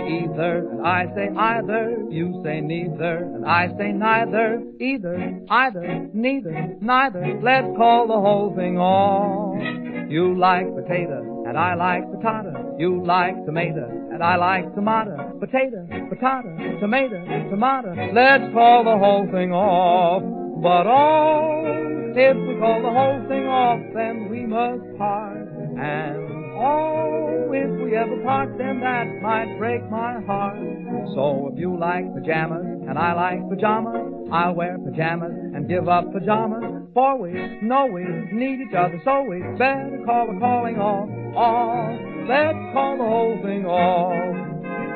either, and I say either. You say neither, and I say neither. Either, either, neither, neither. Let's call the whole thing off. You like potato, and I like patata. You like tomato, and I like tomato. Potato, patata, tomato, tomato. Let's call the whole thing off. But oh, if we call the whole thing off, then we must part. And oh, if we ever part, then that might break my heart. So if you like pajamas, and I like pajamas, I'll wear pajamas and give up pajamas. For we know we need each other, so we better call the calling off. Let's call the whole thing off.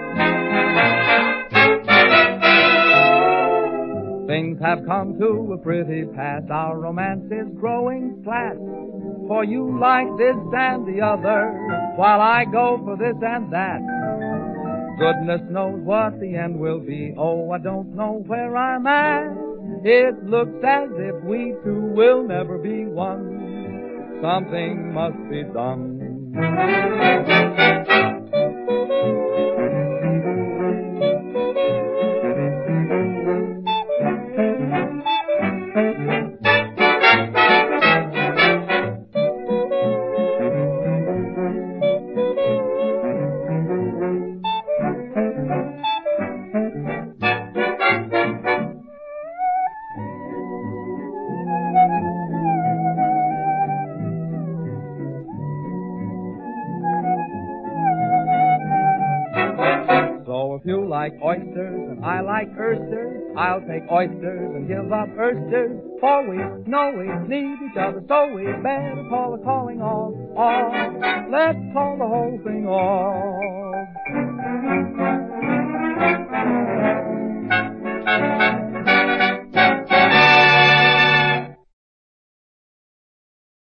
Things have come to a pretty pass. Our romance is growing flat. For you like this and the other, while I go for this and that. Goodness knows what the end will be. Oh, I don't know where I'm at. It looks as if we two will never be one. Something must be done. If you like oysters and I like oysters, I'll take oysters and give up oysters. For we know we need each other, so we better call the calling off. Let's call the whole thing off.